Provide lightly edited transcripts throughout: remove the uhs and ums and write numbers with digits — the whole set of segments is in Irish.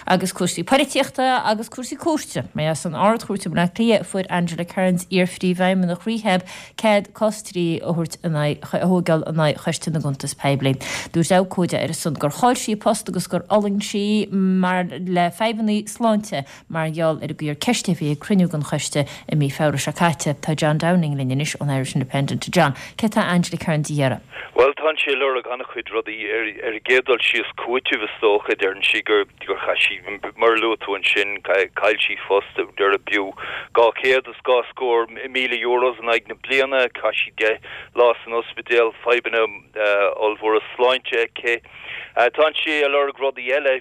agus cuasí pariteachta agus cuasí cóiste. Mé as an ard chuirte bna clia fuair Angela Cairns iarfrí bhaim nach rehab cad costrí óhairt ógal anna chuiste na guntas pebliin. Dús ácóide ar sun gur háil sí post agus gur oling sí mar le febannaí sláinte mar geall ar gur ceiste bhí cruniú an chuiste i mí fára sacáte tá John Downing linnis an Irish Independent. John, Keta Angela Cairns diarra. Well, tan sé lura ganna chuid rudí gédal síos cuaitiú bhstócha ar an sigur gur chaisi mar lútún sin cail sí fosta ar a biú gá céad is gá scór €1,000,000 an ag na bliana caisi de lás an ospidéal febanna olmhór a sláinte cé. Tan sé a lura rudí eile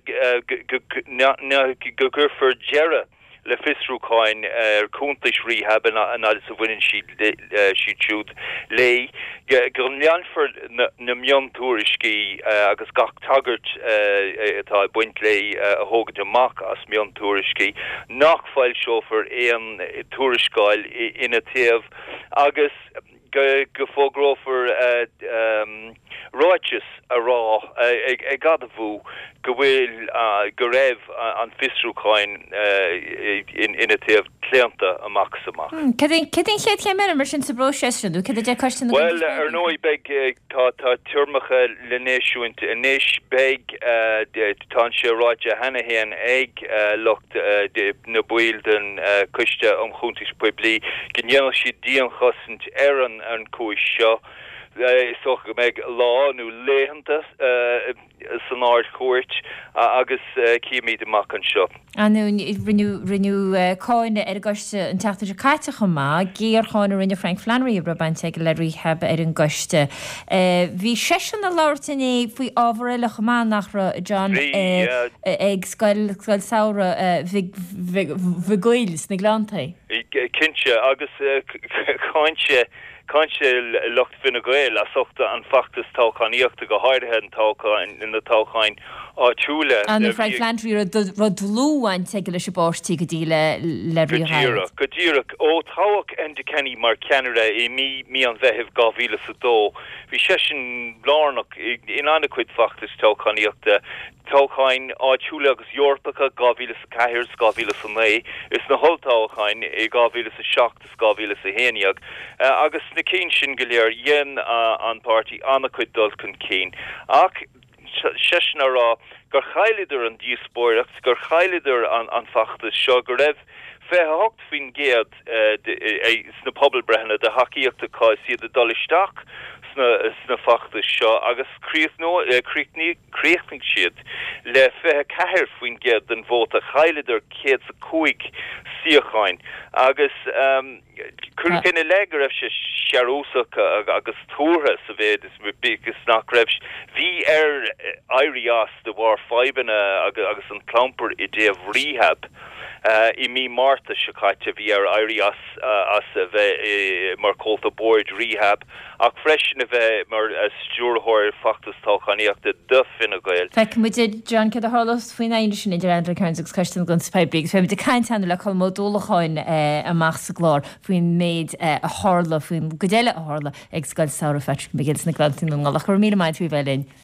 go gurfar jera le fisrúáin cúntais rehab an as a bhaineann siad siúd lei gur leanfar na mion túriscí agus gach tagart atá buint lei a thógad amach as mion túriscí nach fáil seofar éon túriscáil ina taobh agus go fógrófar ráitis a rá ag gada bhú go bhfuil go raibh an fisrúáin ina taobh cléanta amach samach. Cedin chéad chéimena mar sin sa bró seistú, cad de costain? Well, ar nóid beag tá tuirmacha lenéisiúint inis beag tá sé ráide hanahéan ag lucht na buil den cuiste chuntais poiblí gnéanal si díon chosint an cúis seo. Soch go méid láú léhananta san áir cuairt agus cíimiid amach an seo. Anú rinú cáine ar goiste an teachtar a caiitecha má, géar cháinna rinne Frank Flannery a brabante go le rehab ar an goiste. Bhí sean na láirtainné faoi ábharile chamá nach ra John ag scoil saora bhigóilis na glántaí. Cinse agus Cainse lucht finna gael a sochta an factus táchaníochta go háirithe an táchain in na táchain áitiúla. An Frank Flannery rud lúhain teige leis báistí go dtí le rihab. Go díreach ó táhaach endicenní mar Canada i mí an bheitheh 2002. Bhí sé sin blánach in anna chuid factus táchaníochta táchain áitiúla agus Eorpacha 2004 2009 is na holtáchain i 2007 2011 agus na cín sin go léir dhéan an pártaí anna chuid dul chun cín. Ach seisna rá gur chailidir an díospóireacht gur chailidir an factus seo go raibh fetheacht fin géad sna pobl brehna de haíochtta cáisiad a dolisteach sna factus seo agus críochning siad le fethe ceithir faoin géad den bhóta chailidir céad sa cúig siocháin agus cinna legar raibh sé searósacha agus tútha sa bhéad is bígus nach raibh bhí éirí as de bhar feibanna agus an clamper i déobh rehab I mí Martha se caite bhí éirí as a bheith mar cóta board rehab ach freisin a bheith mar stúrthir factus táchaníochta duh ina gael. Feic mu John cad a hálas faoin aine sin idir Angela Cairns agus costain gon Spibrig, fe de caiinteanna le chum módólachain amach sa glár faoin méid a hála faoin godéile a hála ag scail saora fetric begins na glantín ngála chur mí maid bhí bheilin.